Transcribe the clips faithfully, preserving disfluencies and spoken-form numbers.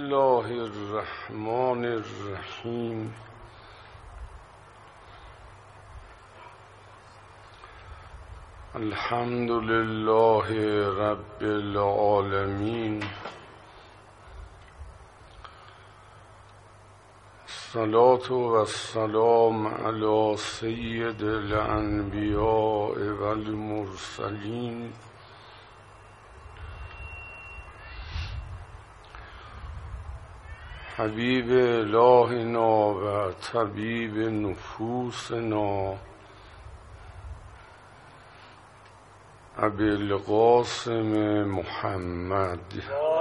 الله الرحمن الرحیم. الحمد لله رب العالمین. الصلاة والسلام علی سید الانبیاء والمرسلین حبیب الهنا و طبیب نفوسنا ابی القاسم محمد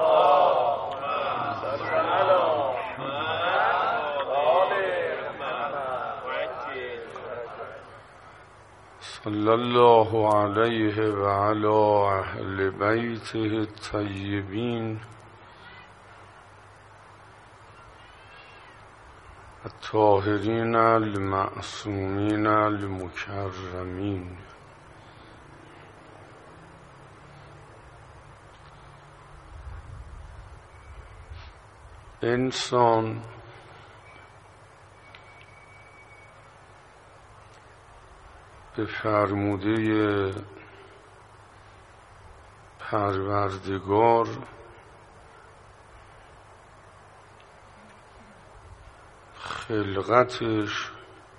صلی الله علیه و علی اهل بیته الطیبین الطاهرین المعصومین المکرمین. انسان به فرموده پروردگار خلقتش،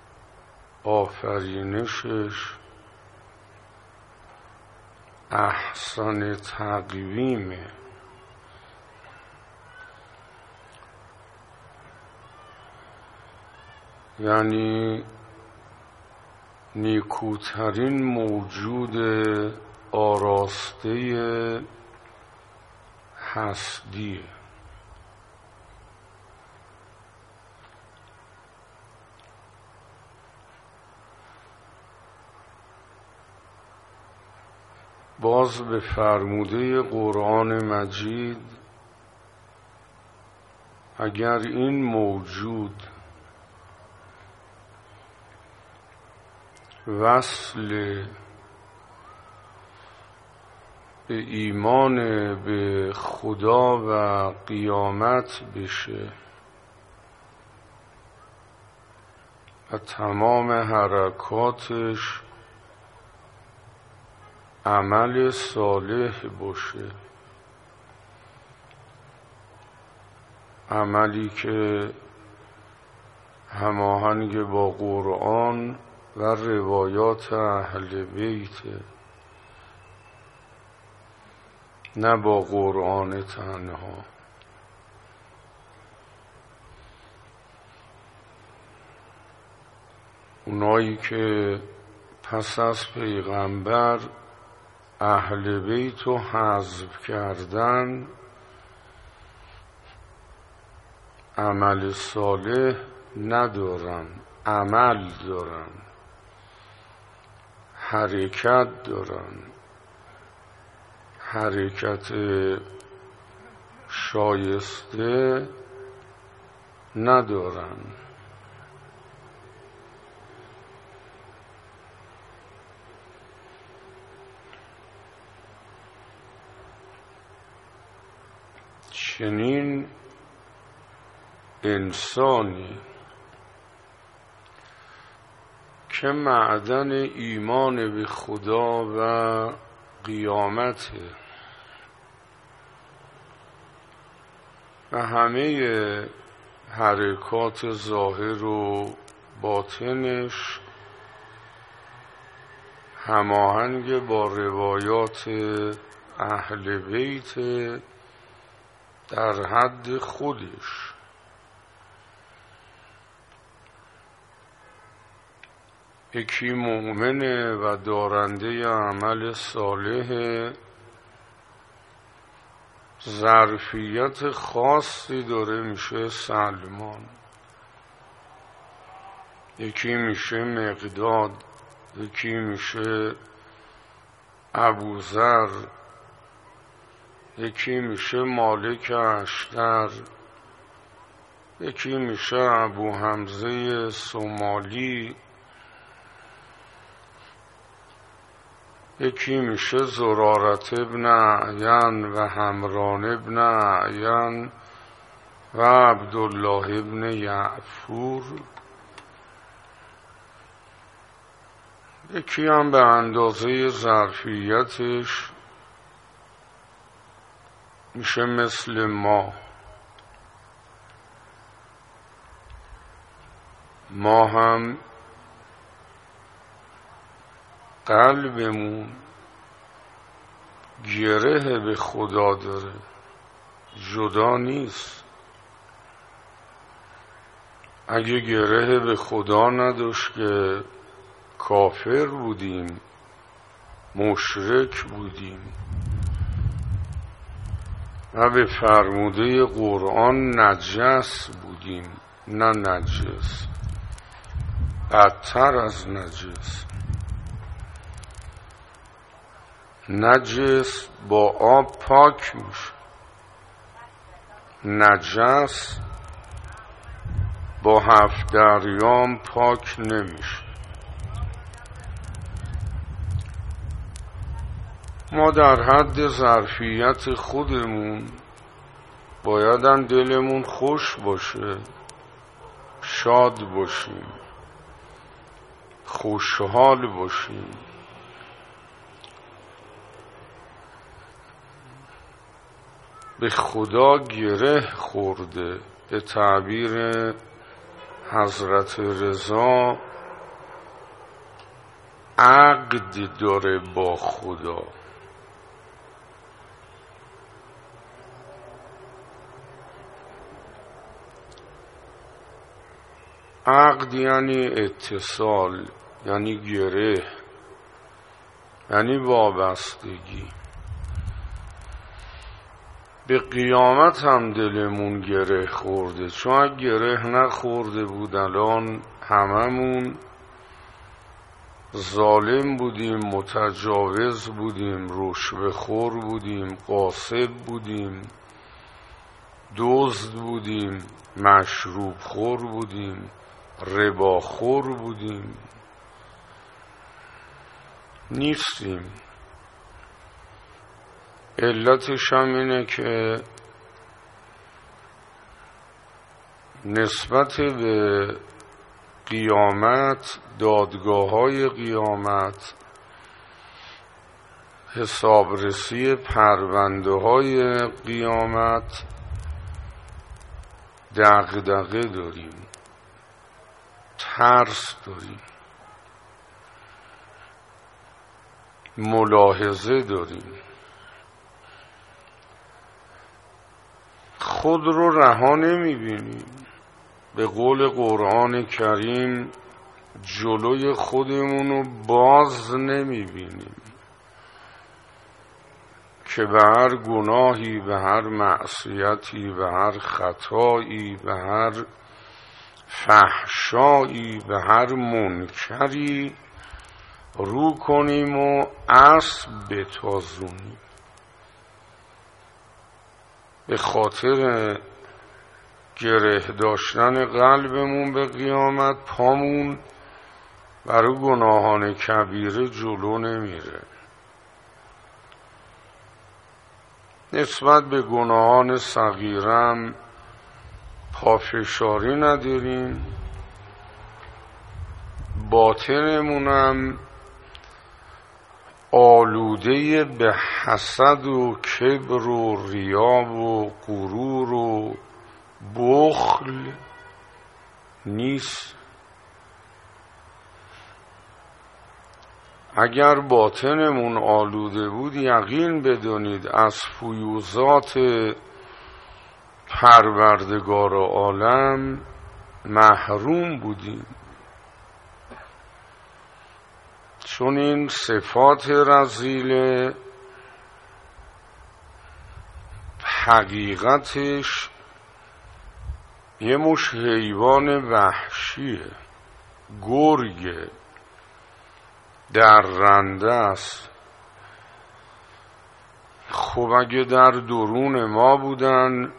آفرینشش احسن تقویمه. یعنی نیکوترین موجود آراسته هستیه. باز به فرموده قرآن مجید اگر این موجود وصل به ایمان به خدا و قیامت بشه و تمام حرکاتش عمل صالح باشه، عملی که هماهنگ با قرآن و روایات اهل بیت، نه با قرآن تنها. اونایی که پس از پیغمبر اهل بیت رو حذف کردن عمل صالح ندارن، عمل دارن، حرکت دارن، حرکت شایسته ندارن. چنین انسانی که معدن ایمان به خدا و قیامته و همه حرکات ظاهر و باطنش هماهنگ با روایات اهل بیت در حد خودش. یکی مؤمنه و دارنده عمل صالح، ظرفیت خاصی داره، میشه سلمان. یکی میشه مقداد، یکی میشه ابوذر، یکی میشه مالک اشتر، یکی میشه ابو حمزه سومالی، یکی میشه زرارت ابن اعین و حمران ابن اعین و عبدالله ابن یعفور، یکی هم به اندازه ظرفیتش میشه مثل ما. ما هم قلبمون گره به خدا داره، جدا نیست. اگه گره به خدا نداشت که کافر بودیم، مشرک بودیم و به فرموده قرآن نجس بودیم، نه نجس، بدتر از نجس. نجس با آب پاک میشه، نجس با هفت دریام پاک نمیشه. ما در حد ظرفیت خودمون بایدن دلمون خوش باشه، شاد باشیم، خوشحال باشیم. به خدا گره خورده، به تعبیر حضرت رضا عقد داره با خدا. عقد یعنی اتصال، یعنی گره، یعنی وابستگی. به قیامت هم دلمون گره خورده، چون گره نخورده بود الان هممون ظالم بودیم، متجاوز بودیم، رشوه خور بودیم، غاصب بودیم، دزد بودیم، مشروب خور بودیم، ربا خور بودیم. نیستیم. علتش هم اینه که نسبت به قیامت، دادگاه های قیامت، حسابرسی پرونده های قیامت دغدغه داریم، ترس داریم، ملاحظه داریم. خود رو رها نمی‌بینیم. به قول قرآن کریم جلوی خودمونو باز نمی‌بینیم که به هر گناهی، به هر معصیتی، به هر خطایی، به هر فحشایی، به هر منکری رو کنیم و اسب بتازونیم. به خاطر گره داشتن قلبمون به قیامت پامون برای گناهان کبیره جلو نمیره. نسبت به گناهان صغیرم پافشاری نداریم. باطنمونم آلوده به حسد و کبر و ریا و غرور و بخل نیست. اگر باطنمون آلوده بود یقین بدونید از فیوزات پروردگار عالم محروم بودیم، چون این صفات رذیله حقیقتش یه مش حیوان وحشیه، گرگه، درنده است. خب اگه در درون ما بودن،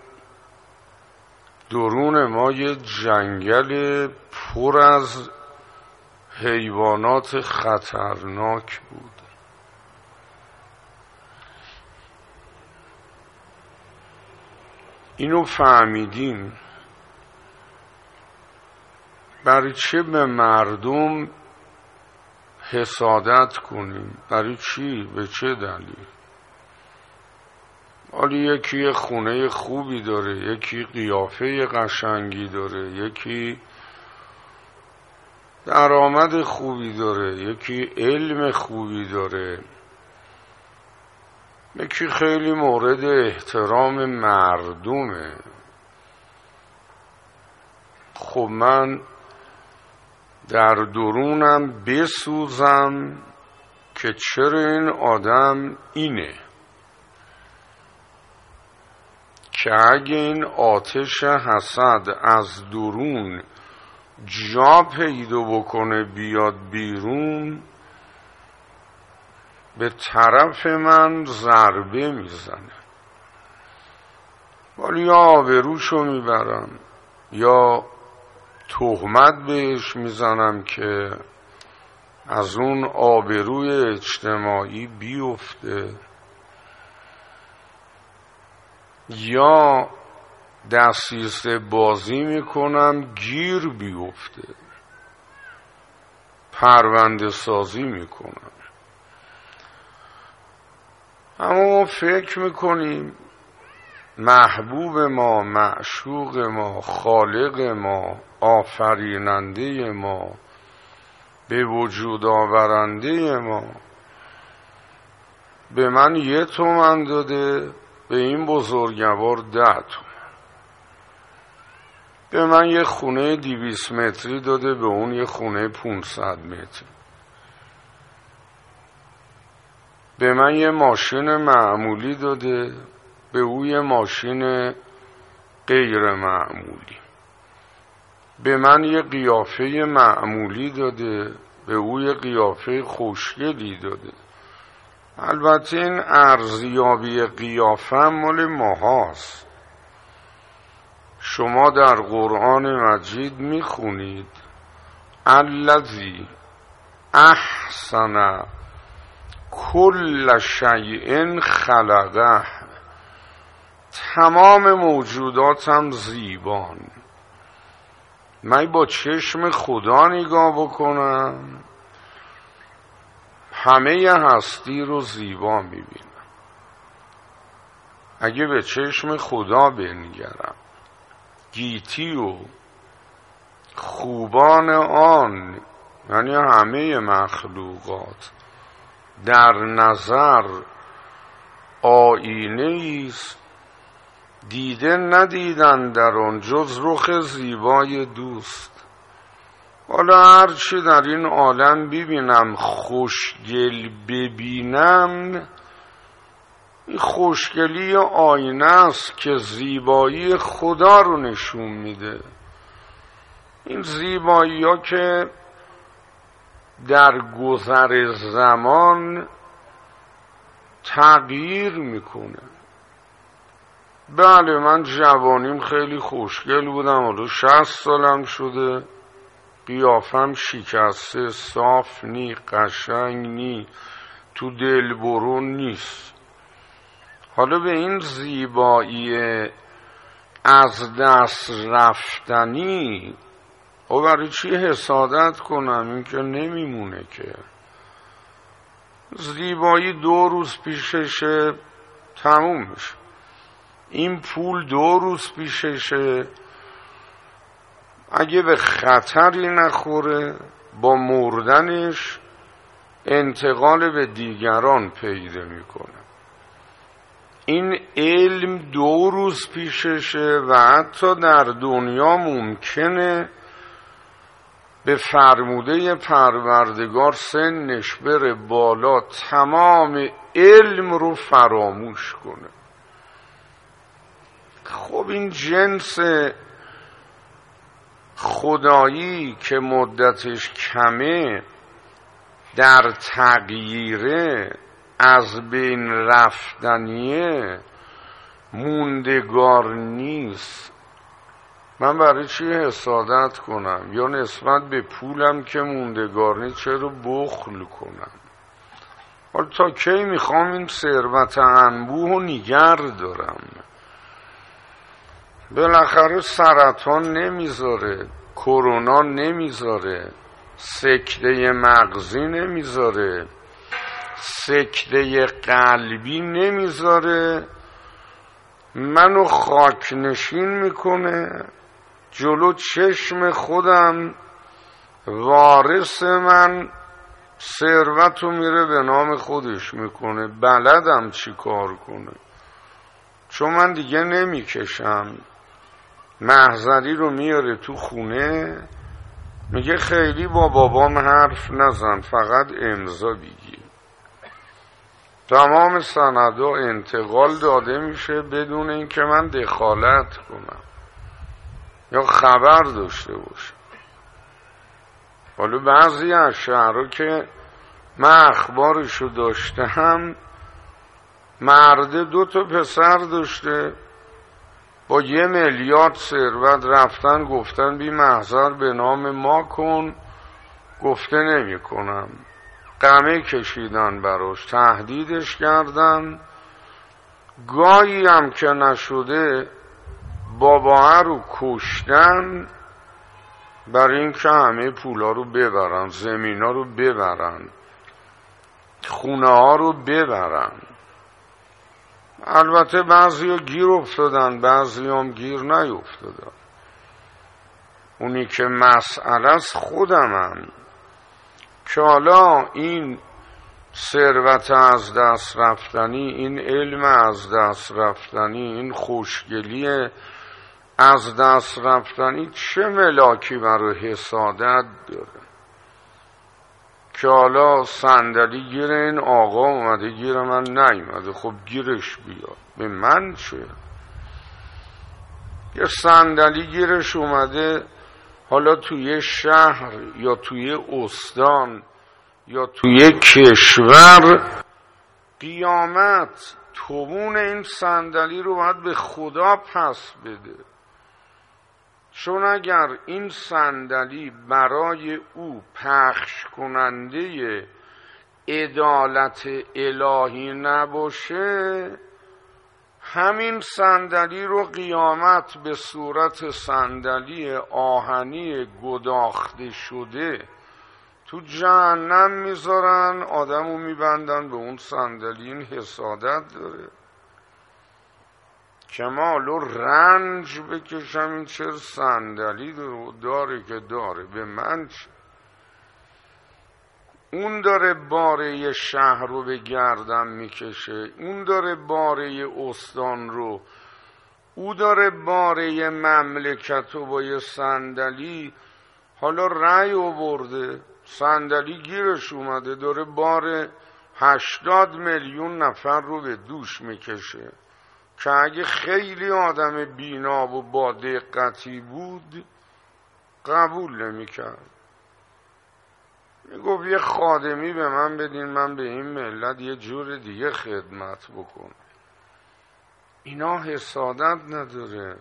درون ما یه جنگل پر از حیوانات خطرناک بود. اینو فهمیدیم، برای چه به مردم حسادت کنیم؟ برای چی؟ به چه دلیل؟ حالا یکی خونه خوبی داره، یکی قیافه قشنگی داره، یکی درآمد خوبی داره، یکی علم خوبی داره، یکی خیلی مورد احترام مردمه. خب من در درونم بسوزم که چرا این آدم اینه، که اگه این آتش حسد از درون جا پیدا بکنه بیاد بیرون، به طرف من ضربه میزنه، ولی یا آبروشو میبرم یا تهمت بهش میزنم که از اون آبروی اجتماعی بیفته، یا دستیسه بازی میکنم گیر بیفته، پرونده سازی میکنم. اما ما فکر میکنیم محبوب ما، معشوق ما، خالق ما، آفریننده ما، به وجود آورنده ما به من یه تومن داده، به این بزرگوار ده تومن. به من یه خونه دیویس متری داده، به اون یه خونه پونصد متری. به من یه ماشین معمولی داده، به او یه ماشین غیر معمولی. به من یه قیافه معمولی داده، به او یه قیافه خوشگلی داده. البته این ارزیابی قیافه مال ماهاست. شما در قرآن مجید میخونید الذی احسن کل شیء خلقه، تمام موجوداتم زیبان. من با چشم خدا نگاه بکنم همه هستی رو زیبا میبینم. اگه به چشم خدا بنگرم گیتی و خوبان آن، یعنی همه مخلوقات، در نظر آینه است دیده ندیدن در آن جز رخ زیبای دوست. حالا هرچی در این عالم ببینم خوشگل ببینم، این خوشگلی آینه است که زیبایی خدا رو نشون میده. این زیبایی ها که در گذر زمان تغییر میکنه. بله من جوانیم خیلی خوشگل بودم، حالا شصت سالم شده قیافم شکسته، صاف نی، قشنگ نی، تو دل برون نیست. حالا به این زیبایی از دست رفتنی او برای چی حسادت کنم؟ این که نمیمونه که. زیبایی دو روز پیششه تموم میشه. این پول دو روز پیششه، اگه به خطری نخوره با مردنش انتقال به دیگران پیدا میکنه. این علم دو روز پیششه و حتی در دنیا ممکنه به فرموده پروردگار سنش بره بالا، تمام علم رو فراموش کنه. خب این جنس خدایی که مدتش کمه، در تغییره، از بین رفتنیه، موندگار نیست. من برای چی حسادت کنم؟ یا نسبت به پولم که موندگار نیست چرا بخل کنم؟ حالا تا کی میخوام این ثروت انبوه و نگر دارم؟ بالاخره سرطان نمیذاره، کرونا نمیذاره، سکته مغزی نمیذاره، سکته قلبی نمیذاره، منو خاک نشین میکنه، جلو چشم خودم وارث من ثروتو میره به نام خودش میکنه، بلدم چی کار کنه، چون من دیگه نمیکشم. محضری رو میاره تو خونه، میگه خیلی با بابام حرف نزن، فقط امضا بگیر. تمام سندها انتقال داده میشه بدون اینکه من دخالت کنم یا خبر داشته باشم. حالا بعضی از شهرها که من اخبارشو داشتم، مرده دو تا پسر داشته با یه میلیارد ثروت، رفتن گفتن بی محضر به نام ما کن، گفته نمی کنم. قمه کشیدن براش، تهدیدش کردن، گاهی هم که نشده باباه رو کشتن برای این که همه پولا رو ببرن، زمین ها رو ببرن، خونه ها رو ببرن. البته بعضی ها گیر افتادن، بعضی هم گیر نیفتادن. اونی که مسئله است خودمم که حالا این ثروت از دست رفتنی، این علم از دست رفتنی، این خوشگلی از دست رفتنی چه ملاکی برای حسادت داره که حالا صندلی گیر این آقا اومده، گیر من نیومده، خب گیرش بیاد، به من چه؟ یه صندلی گیرش اومده، حالا توی شهر یا توی استان یا توی کشور، قیامت تومون این صندلی رو باید به خدا پس بده. چون اگر این صندلی برای او پخش کننده عدالت الهی نباشه، همین صندلی رو قیامت به صورت صندلی آهنی گداخته شده تو جهنم میذارن، آدمو میبندن به اون صندلی. این حسادت داره که ما حالا رنج بکشم، این چه صندلی داره که داره، به من چه؟ اون داره باره شهر رو به گردن میکشه، اون داره باره استان رو، او داره باره مملکت رو با یه صندلی حالا رأی آورده، صندلی گیرش اومده، داره بار هشتاد میلیون نفر رو به دوش میکشه که اگه خیلی آدم بینا و با دقتی بود قبول نمیکرد. میگفت یه خادمی به من بدین، من به این ملت یه جور دیگه خدمت بکنم. اینا حسادت نداره.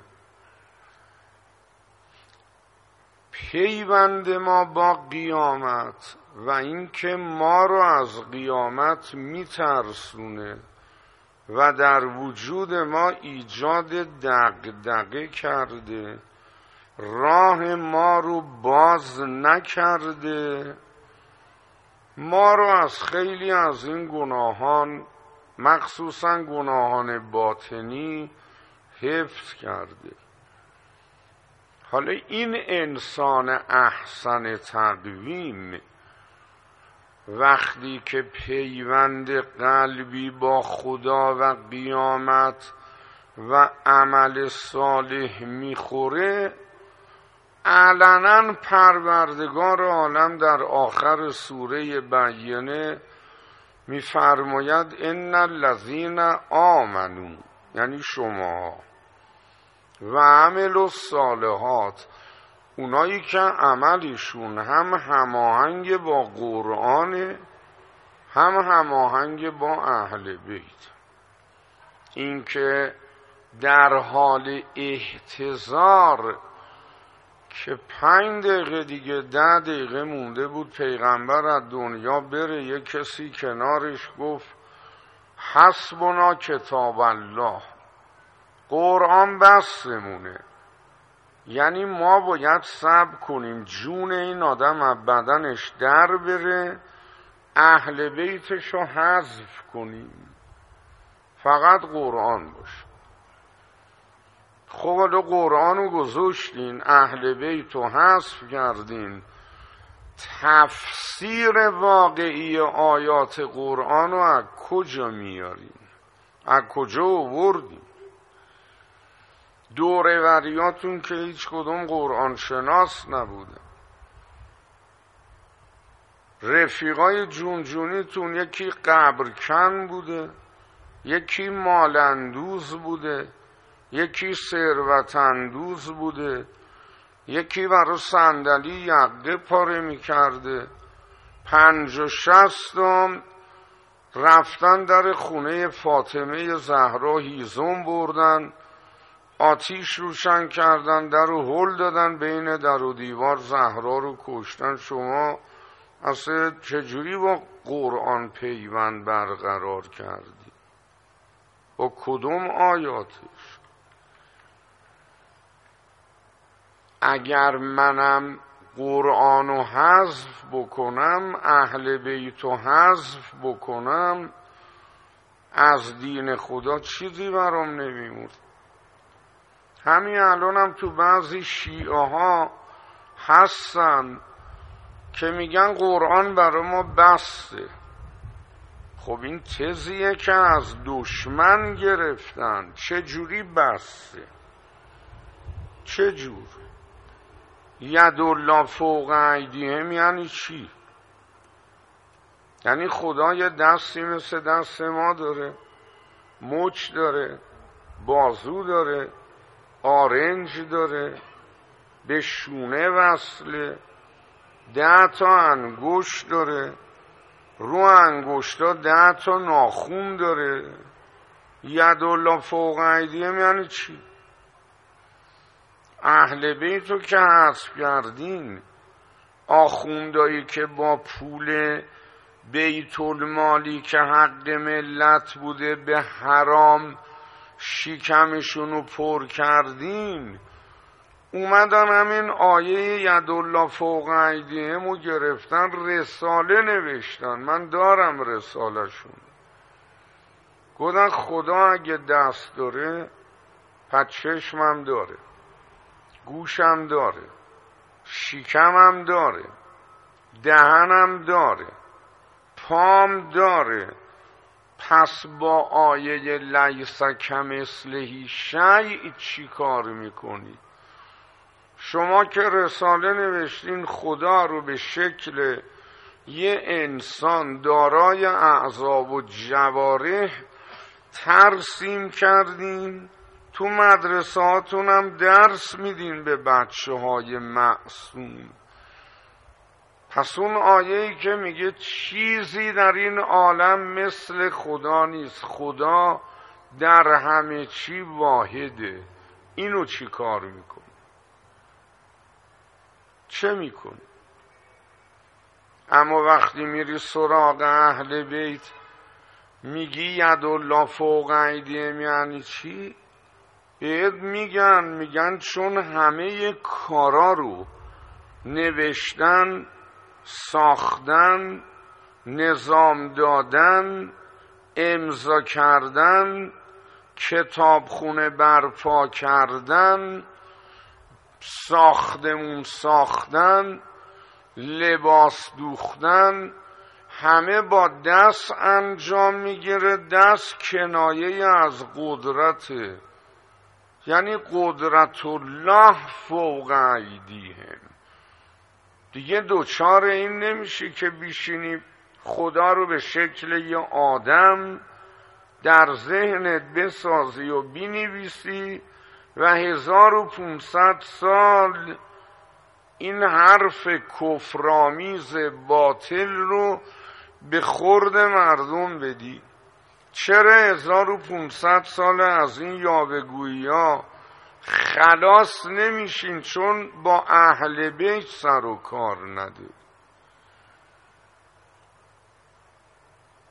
پیوند ما با قیامت و اینکه ما رو از قیامت میترسونه و در وجود ما ایجاد دغدغه کرده، راه ما رو باز نکرده، ما رو از خیلی از این گناهان، مخصوصا گناهان باطنی، حفظ کرده. حالا این انسان احسن تقویم وقتی که پیوند قلبی با خدا و قیامت و عمل صالح میخوره، علنا پروردگار عالم در آخر سوره بینه میفرماید ان الذین آمنوا، یعنی شما، و عملوا الصالحات، اونایی که عملشون هم هماهنگ با قرآن، هم هماهنگ با اهل بیت، این که در حال احتضار که پنج دقیقه دیگه ده دقیقه مونده بود پیغمبر از دنیا بره، یک کسی کنارش گفت حسبنا کتاب الله، قرآن بسمونه. یعنی ما باید صبر کنیم جون این آدم از بدنش در بره، اهل بیتش رو حذف کنیم، فقط قرآن باشه. خب حالا قرآن رو گذاشتین، اهل بیت رو حذف کردین، تفسیر واقعی آیات قرآن رو از کجا میارین؟ از کجا آوردین؟ دوره‌وریاتون که هیچ کدوم قرآن شناس نبوده. رفیقای جونجونیتون یکی قبرکن بوده، یکی مالندوز بوده، یکی ثروت‌اندوز بوده، یکی برای صندلی یقه پاره میکرده. پنج و شستم رفتن در خونه فاطمه زهرا هیزم بردن، آتیش روشن کردن، در رو هل دادن بین در و دیوار، زهرا رو کشتن. شما اصلا چجوری با قرآن پیوند برقرار کردی؟ با کدوم آیاتش؟ اگر منم قرآنو حذف بکنم، اهل بیتو حذف بکنم، از دین خدا چیزی برام نمیمود. همین الانم تو بعضی شیعه ها هستن که میگن قرآن برای ما بسته. خب این تزیه که از دشمن گرفتن. چه جوری بسته؟ چه جور؟ ید الله فوق ایدیهم یعنی چی؟ یعنی خدا یه دستی مثل دست ما داره، مچ داره، بازو داره، آرنج داره، به شونه وصله، ده تا انگشت داره، رو انگشتا ده تا ناخون داره. ید الله فوق ایدیهم یعنی چی؟ اهل بیتو که حذف کردین، آخوندایی که با پول بیت المالی که حق ملت بوده به حرام شکمشونو پر کردین، اومدن همین آیه ید الله فوق ایدیهم رو گرفتن، رساله نوشتن. من دارم رساله شون. گفتن خدا اگه دست داره پس چشمم داره، گوشم داره، شکمم داره، دهنم داره، پام داره. پس با آیه لیس کمثله شیء چی کار میکنی؟ شما که رساله نوشتین خدا رو به شکل یه انسان دارای اعضا و جوارح ترسیم کردین، تو مدرسهاتون هم درس میدین به بچه های معصوم. پس اون آیه‌ای که میگه چیزی در این عالم مثل خدا نیست، خدا در همه چی واحده، اینو چی کار میکنی؟ چه میکنی؟ اما وقتی میری سراغ اهل بیت میگی ید الله فوق ایدیهم یعنی چی؟ بهت میگن میگن چون همه کارا رو نوشتن، ساختن، نظام دادن، امضا کردن، کتابخونه برپا کردن، ساختمون ساختن، لباس دوختن، همه با دست انجام میگیره. دست کنایه از قدرته، یعنی قدرت الله فوق ایدیهم. دیگه دوچار این نمیشی که بیشینی خدا رو به شکل یه آدم در ذهنت بسازی و بینویسی و هزار و پونصد سال این حرف کفرآمیز باطل رو به خورد مردم بدی. چرا هزار و پونصد سال از این یاوه‌گویی ها خلاص نمیشین؟ چون با اهل بیت سر و کار نده.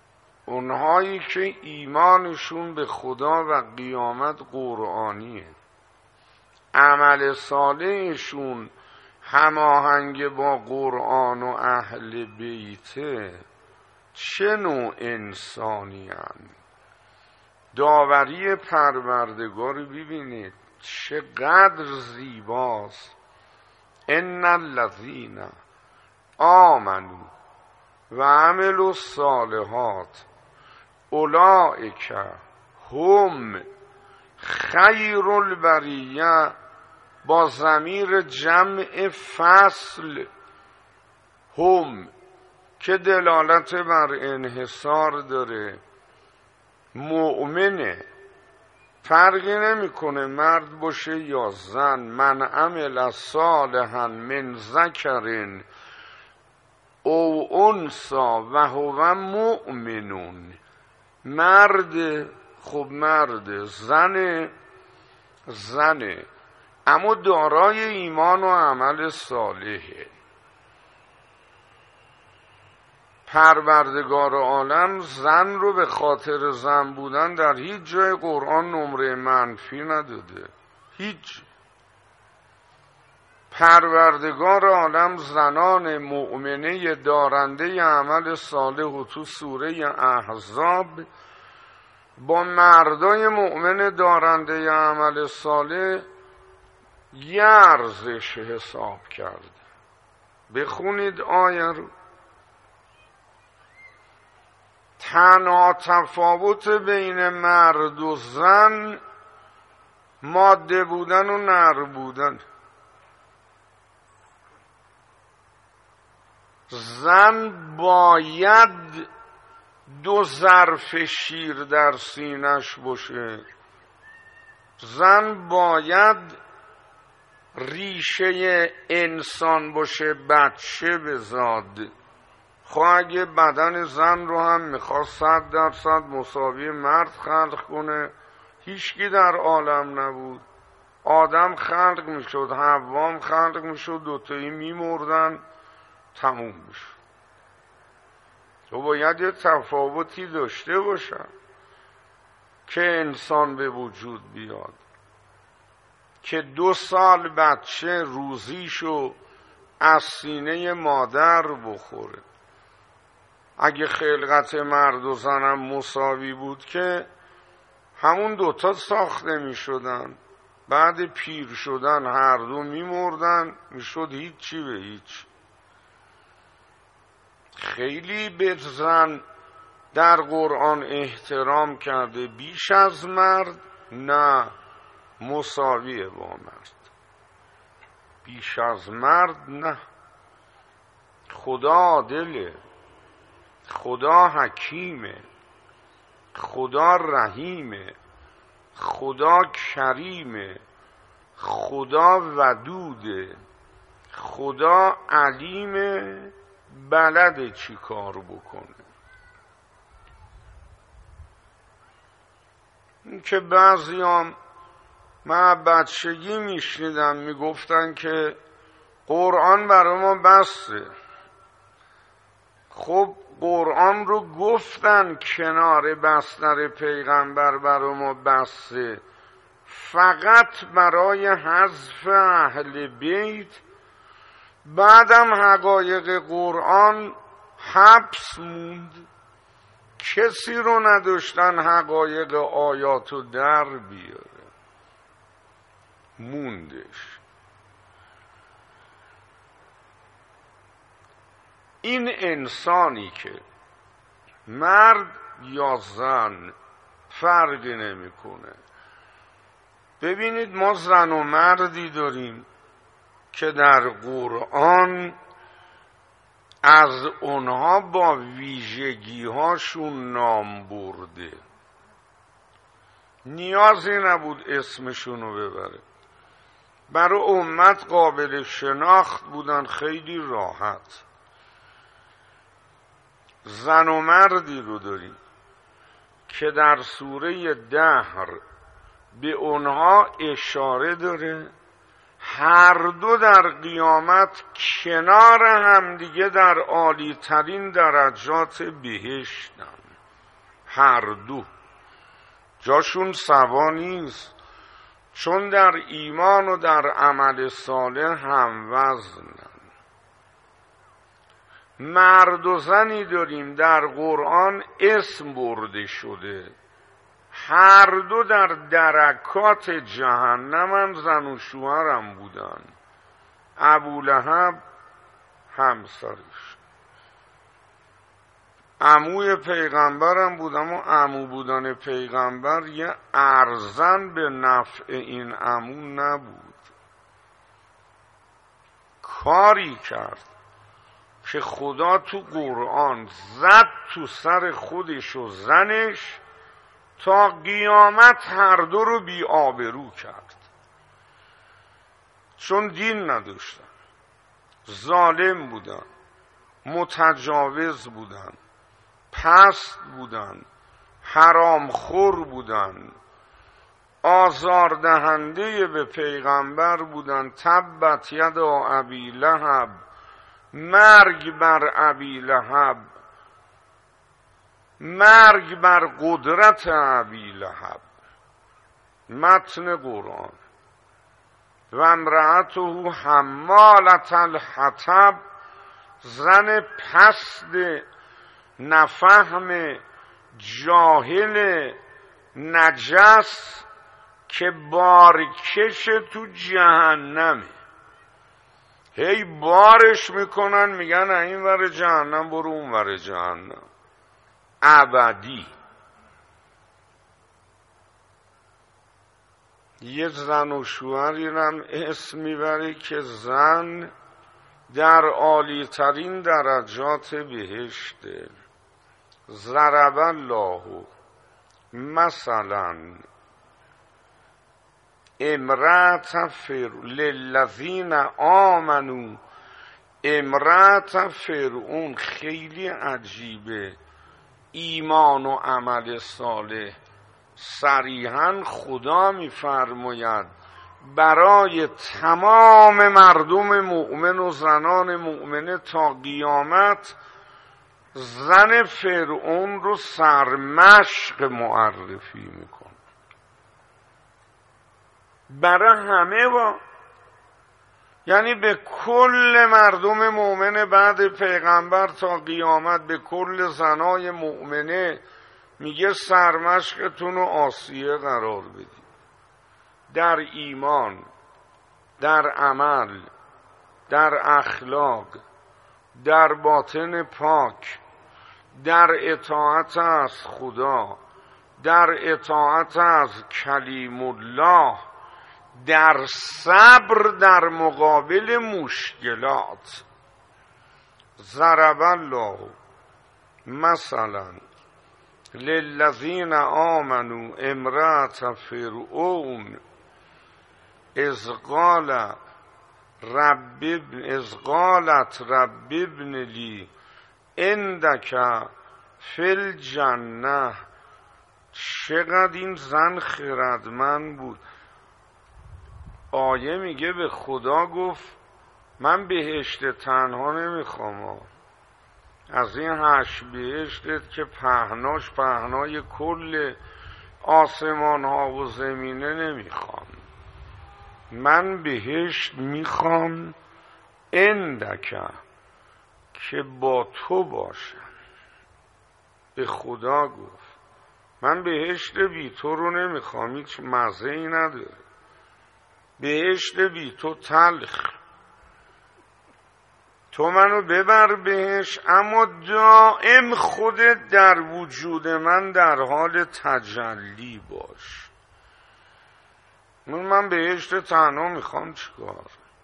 اونهایی که ایمانشون به خدا و قیامت قرآنیه، عمل صالحشون هماهنگ با قرآن و اهل بیته، چه نوع انسانی هستند؟ داوری پروردگار ببینید چقدر زیباست. ان الذین آمنوا و عملوا الصالحات اولئک هم خیر البریه، با ضمیر جمع فصل هم که دلالت بر انحصار داره. مؤمنه، فرقی نمیکنه مرد باشه یا زن. من عمل صالحا من ذکر او انثی و هو مؤمن. مرد، خب مرد، زن زنه، اما دارای ایمان و عمل صالحه. پروردگار عالم زن رو به خاطر زن بودن در هیچ جای قرآن نمره منفی نداده، هیچ. پروردگار عالم زنان مؤمنه دارنده عمل صالح و تو سوره احزاب با مردای مؤمن دارنده عمل صالح یه ارزش حساب کرده. بخونید آیه رو. تنها تفاوت بین مرد و زن ماده بودن و نر بودن. زن باید دو ظرف شیر در سینش باشه، زن باید ریشه انسان باشه، بچه بزاد. خواه اگه بدن زن رو هم میخواد صد درصد مساوی مرد خلق کنه، هیچکی در عالم نبود. آدم خلق میشد، حوام خلق میشد، دوتایی میمردن، تموم میشد. تو باید یه تفاوتی داشته باشن که انسان به وجود بیاد، که دو سال بچه روزیشو از سینه مادر بخوره. اگه خلقت مرد و زنم مساوی بود که همون دوتا ساخته می شدن، بعد پیر شدن هر دو می مردن، می شد هیچی به هیچ. خیلی به زن در قرآن احترام کرده، بیش از مرد نه، مساویه با مرد. بیش از مرد نه. خدا عادله، خدا حکیمه، خدا رحیمه، خدا کریمه، خدا ودوده، خدا علیمه، بلده چی کار بکنه. این که بعضی هم من بچگی میشنیدم میگفتن که قرآن برای ما بسته. خب قرآن رو گفتن کنار بستر پیغمبر برای ما بسته، فقط برای حذف اهل بیت. بعدم حقایق قرآن حبس موند، کسی رو نداشتن حقایق آیاتو در بیاره، موندش. این انسانی که مرد یا زن فرقی نمیکنه. ببینید ما زن و مردی داریم که در قرآن از اونها با ویژگی هاشون نام برده، نیازی نبود اسمشونو ببره. برای امت قابل شناخت بودن، خیلی راحت. زن و مردی رو داریم که در سوره دهر به اونها اشاره داره، هر دو در قیامت کنار همدیگه در عالی ترین درجات بهشتن. هر دو جاشون سوا نیست، چون در ایمان و در عمل صالح هم وزنن. مرد و زنی داریم در قرآن اسم برده شده، هر دو در درکات جهنم هم زن و شوهرم بودن. ابولهب همسرش عموی پیغمبرم بود، اما عمو بودن پیغمبر یه ارزن به نفع این عمو نبود. کاری کرد که خدا تو قرآن زد تو سر خودش و زنش تا قیامت هر دو رو بی آبرو کرد، چون دین نداشتن، ظالم بودن، متجاوز بودن، پست بودن، حرامخور بودن، آزاردهنده به پیغمبر بودن. تبت یدا ابی لهب، مرگ بر ابی لهب، مرگ بر قدرت ابی لهب. متن قرآن. و امرأته حمالة الحطب، زن پست نفهم جاهل نجس که بارکش تو جهنمه، هی بارش میکنن میگن این ور جهنم برو اون ور جهنم ابدی. یه زن و شوهری هم اسم میبری که زن در عالی ترین درجات بهشته. ضرب الله مثلا امرأة فرعون للذین آمنوا، امرأة فرعون. خیلی عجیبه ایمان و عمل صالح. صریحاً خدا میفرماید برای تمام مردم مؤمن و زنان مؤمنه تا قیامت زن فرعون رو سرمشق معرفی میکن. برای همه با، یعنی به کل مردم مؤمن بعد پیغمبر تا قیامت، به کل زنای مؤمنه میگه سرمشقتون رو آسیه قرار بدید، در ایمان، در عمل، در اخلاق، در باطن پاک، در اطاعت از خدا، در اطاعت از کلیم الله، در صبر در مقابل مشکلات. ضرب الله مثلا للذین آمنوا امرأة فرعون اذ قال رب اذ قالت رب ابن لی عندک فی الجنه. چقدر این زن خردمند بود. آیه میگه به خدا گفت من بهشت تنها نمیخوام، از این هشت بهشتت که پهناش پهنای کل آسمان ها و زمینه نمیخوام، من بهشت میخوام عندک که با تو باشم. به خدا گفت من بهشت بی تو رو نمیخوام، هیچ مزه ای نداره، بهشت بی تو تلخ، تو منو ببر بهش، اما دائم خودت در وجود من در حال تجلی باش. من من بهشت تنها میخوام چیکار؟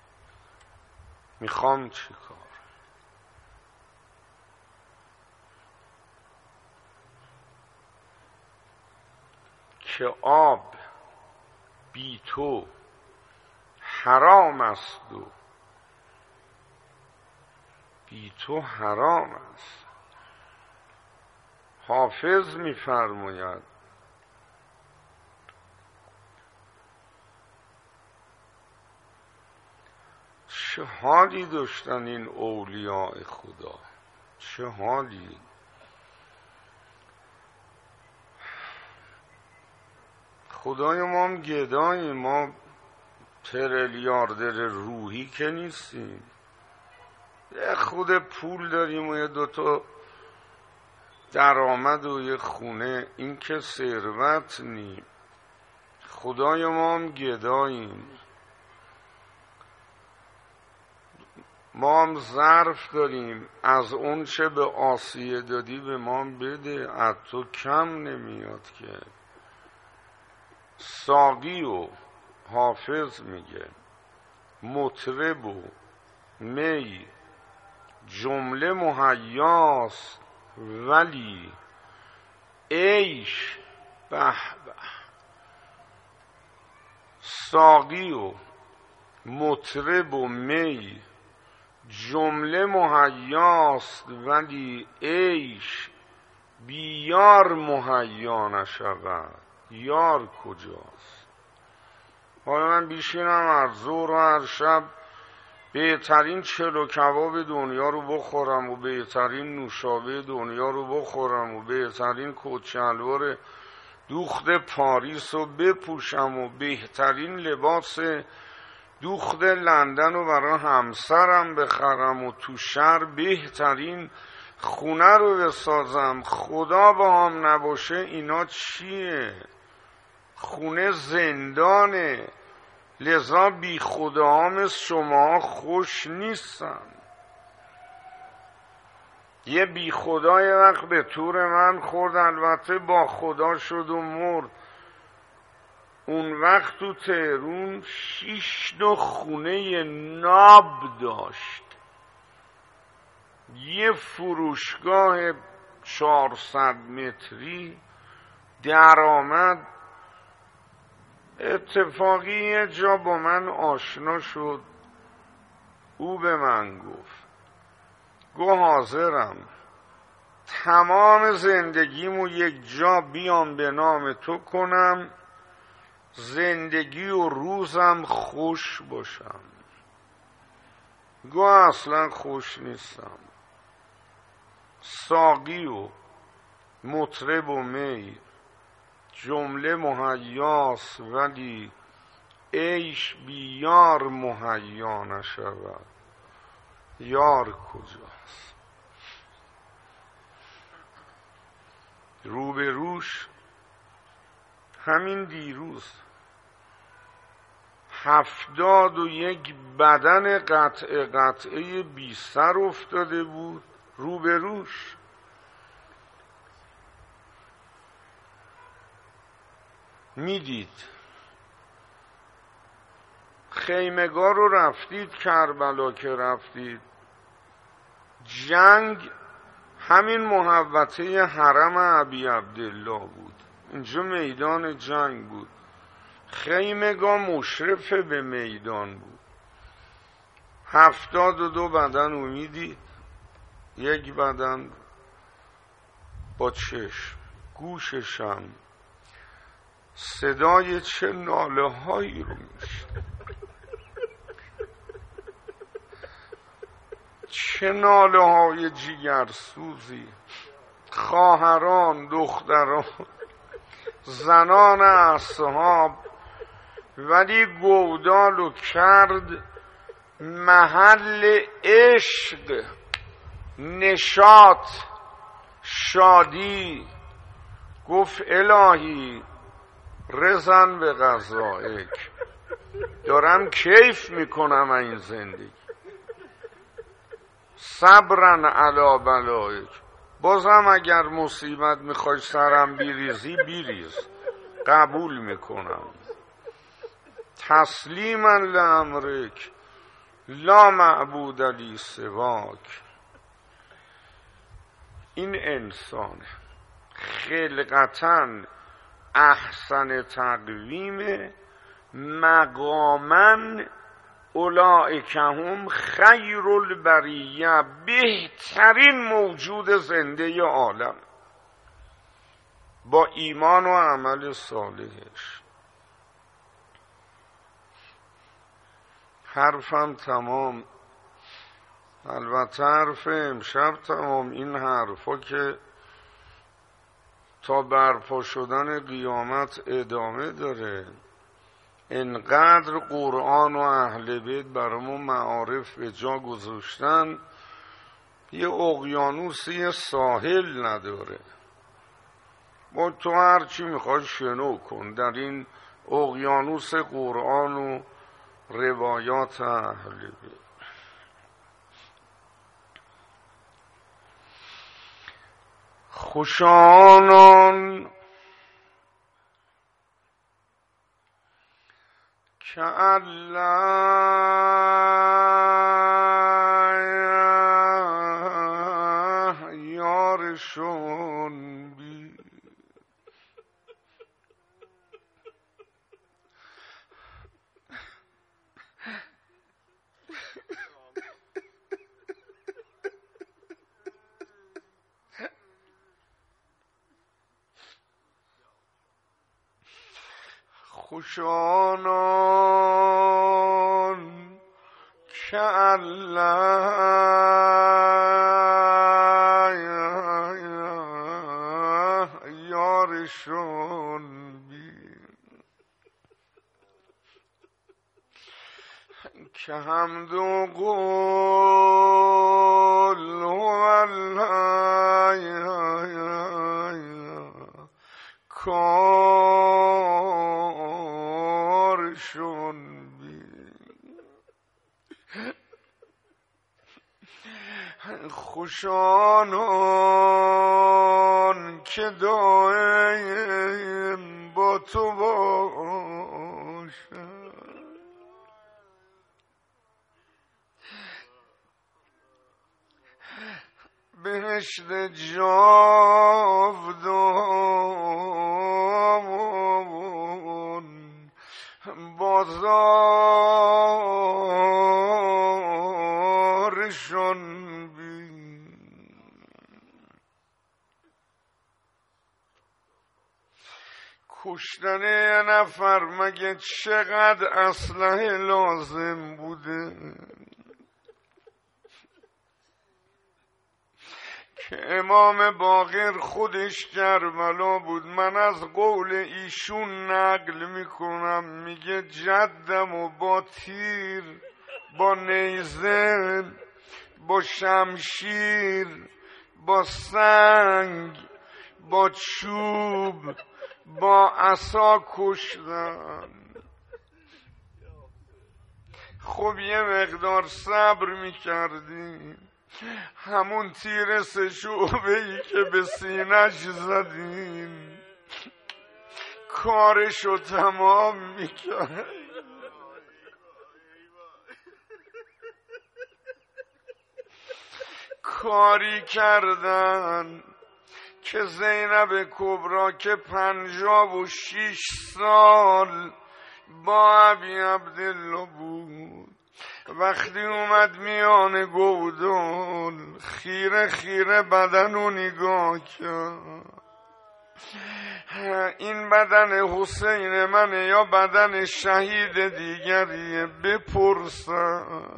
میخوام چیکار؟ که آب بی تو حرام است و بی تو حرام است. حافظ می‌فرماید چه حالی داشتن این اولیاء خدا، چه حالی. خدای ما هم گداییم، ما تریلیاردر روحی که نیستیم، یه خود پول داریم و یه دوتا درآمد و یه خونه، این که ثروت نی. خدای ما هم گداییم، ما هم ظرف داریم، از اون چه به آسیه دادی به ما بده، از تو کم نمیاد که. ساقی و حافظ میگه مطرب و می جمله مهیاست، ولی عیش به به. ساقی و مطرب و می جمله مهیاست، ولی عیش بیار مهیا نشود. یار کجاست؟ حالا من بیشینم هر ظهر و هر شب بهترین چلو کباب دنیا رو بخورم و بهترین نوشابه دنیا رو بخورم و بهترین کچلوار دوخت پاریس رو بپوشم و بهترین لباس دوخت لندن رو برای همسرم بخرم و تو شهر بهترین خونه رو بسازم. خدا با هم نباشه اینا چیه؟ خونه زندانه. لذا بی خدا مثل شما خوش نیستن. یه بی خدا یه وقت به طور من خورد، البته با خدا شد و مرد. اون وقت تو تهرون شیش تا خونه ناب داشت، یه فروشگاه چهارصد متری، درآمد. اتفاقی یه جا با من آشنا شد، او به من گفت گو حاضرم تمام زندگیمو یک جا بیام به نام تو کنم، زندگی و روزم خوش باشم. گو اصلا خوش نیستم. ساقی و مطرب و می جمله مهیاست، ولی عیش بی یار مهیا نشود. یار کجاست؟ روبروش همین دیروز هفتاد و یک بدن قطعه قطعه بی سر افتاده بود روبروش. میدید خیمگاه رو رفتید، کربلا که رفتید، جنگ همین محوطه حرم ابی عبدالله بود، اینجا میدان جنگ بود. خیمگاه مشرف به میدان بود. هفتاد و دو بدن رو میدید، یک بدن با چشم، گوششم صدای چه ناله هایی رو میشنید، چه ناله های جیگرسوزی. خواهران، دختران، زنان اصحاب، ولی گودالو کرد محل عشق، نشاط، شادی. گفت الهی رزن به قضایک، دارم کیف میکنم این زندگی، صبرن علی بلایک. بازم اگر مصیبت میخوای سرم بیریزی بیریز، قبول میکنم. تسلیما لامرک لا معبود لی سواک. این انسان خلقتاً احسن تقویم، مقاماً اولئک هم خیر البریه، بهترین موجود زنده عالم با ایمان و عمل صالحش. حرفم تمام، البته حرف امشب تمام. این حرفا که تا برپا شدن قیامت ادامه داره. انقدر قرآن و اهل بیت برامون معارف به جا گذاشتن، یه اقیانوس یه ساحل نداره. با تو هر چی میخواد شنو کن در این اقیانوس قرآن و روایات اهل بیت. خوشانان که الله یارشون بی خوشانان که الله یارشون بی که حمد و قول هو الله کارشون بی خوشانان که دائم با تو باشن بهشت جاودان بازارشون بی کشتن یه نفر مگه چقدر اسلحه لازم بوده که امام باقر خودش کربلا بود. من از قول ایشون نقل میکنم، میگه جدم و با تیر، با نیزه، با شمشیر، با سنگ، با چوب، با عصا کشتن. خب یه مقدار صبر میکردیم، همون تیر سه شعبه‌ای که به سینه‌اش زدیم کارشو تمام میکرد. کاری کردن که زینب کبرا که پنجاه و شیش سال با ابی عبدالله بود، وقتی اومد میان گودال خیره خیره بدن رو نگاه کرد، این بدن حسین منه یا بدن شهید دیگریه؟ بپرسم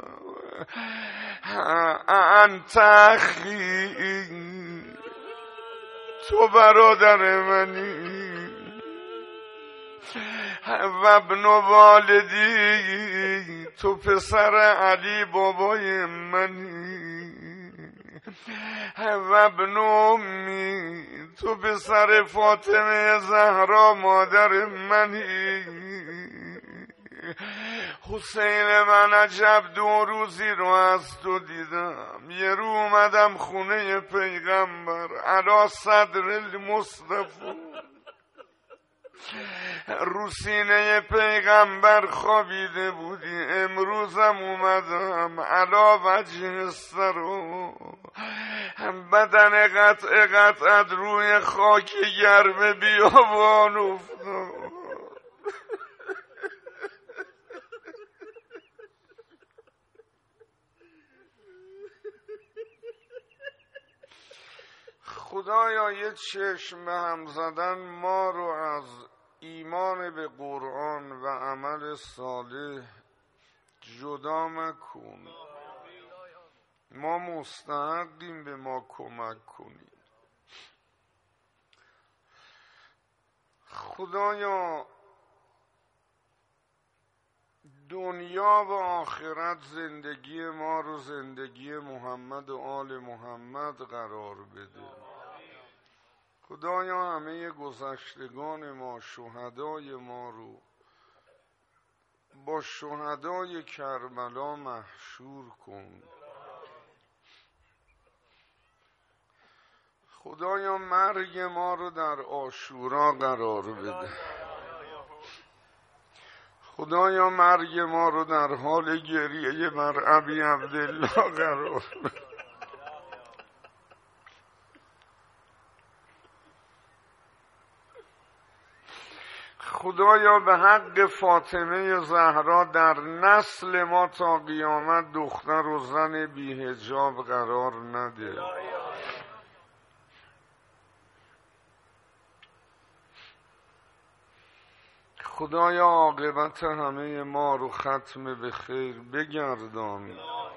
انت اخی، تو برادر منی، و ابن والدی، تو پسر علی بابای منی، و ابن امی، تو پسر فاطمه زهرا مادر منی. حسین من عجب دو روزی رو از تو دیدم. یه رو اومدم خونه پیغمبر علی صدر المصطفی، رو سینه پیغمبر خوابیده بودی. امروزم اومدم علا وجه سرو، بدن قطع قطعت روی خاک گرم بیابان افتاد. خدایا یه چشم به هم زدن ما رو از ایمان به قرآن و عمل صالح جدا مکن. ما مستحقیم به ما کمک کنیم. خدایا دنیا و آخرت زندگی ما رو زندگی محمد و آل محمد قرار بده. خدایا همه گذشتگان ما، شهدای ما رو با شهدای کربلا محشور کن. خدایا مرگ ما رو در عاشورا قرار بده. خدایا مرگ ما رو در حال گریه بر ابی عبدالله قرار بده. خدایا به حق فاطمه زهرا در نسل ما تا قیامت دختر و زن بی حجاب قرار نده. خدایا عاقبت همه ما رو ختم به خیر بگردان.